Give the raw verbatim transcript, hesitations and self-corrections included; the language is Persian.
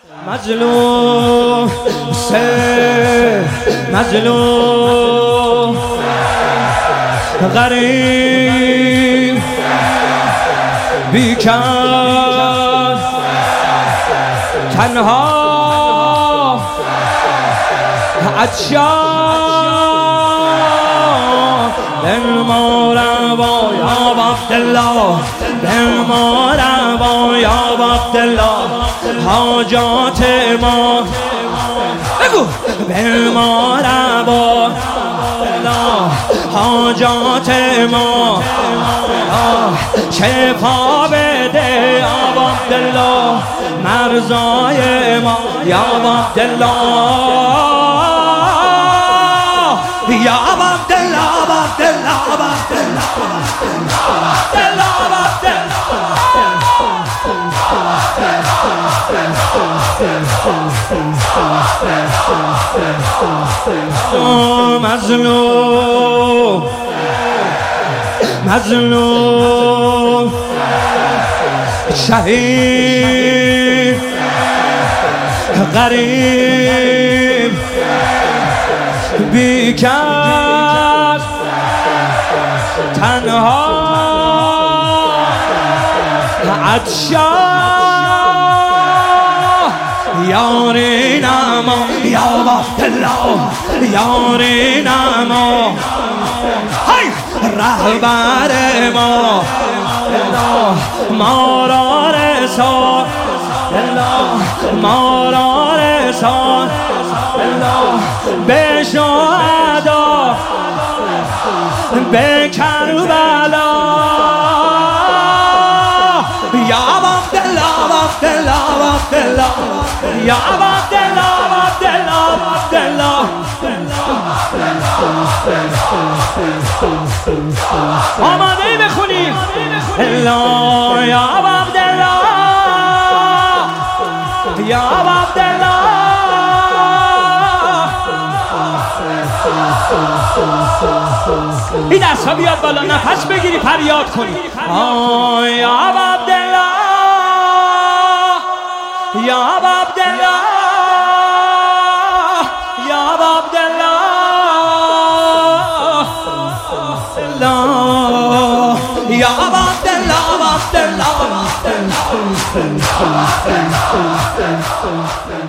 مظلوم سه مظلوم غریب بیکس تنها عطشان بنمارم با یا عبدالله بنمارم با یا عبدالله حاجات ما بگو بنمارم با حاجات ما شفا بده یا عبدالله مرزای ما یا عبدالله یا عبدالله عبدالله عبدالله مظلوم مظلوم شهید غریب بیکس تنها عطشان یاری نما یا عبدالله یاری نما های رهبر ما ما را رسان ما را رسان به شهدا به کربلا یا عبدالله عبدالله عبدالله یا عبدالله عبدالله عبدالله آماده ای بخونیم الا یا عبدالله یا عبدالله این دست ها بیاد بالا نفس بگیری فریاد کنی آه یا عبدالله یا عبدالله یا عبدالله یا عبدالله عبدالله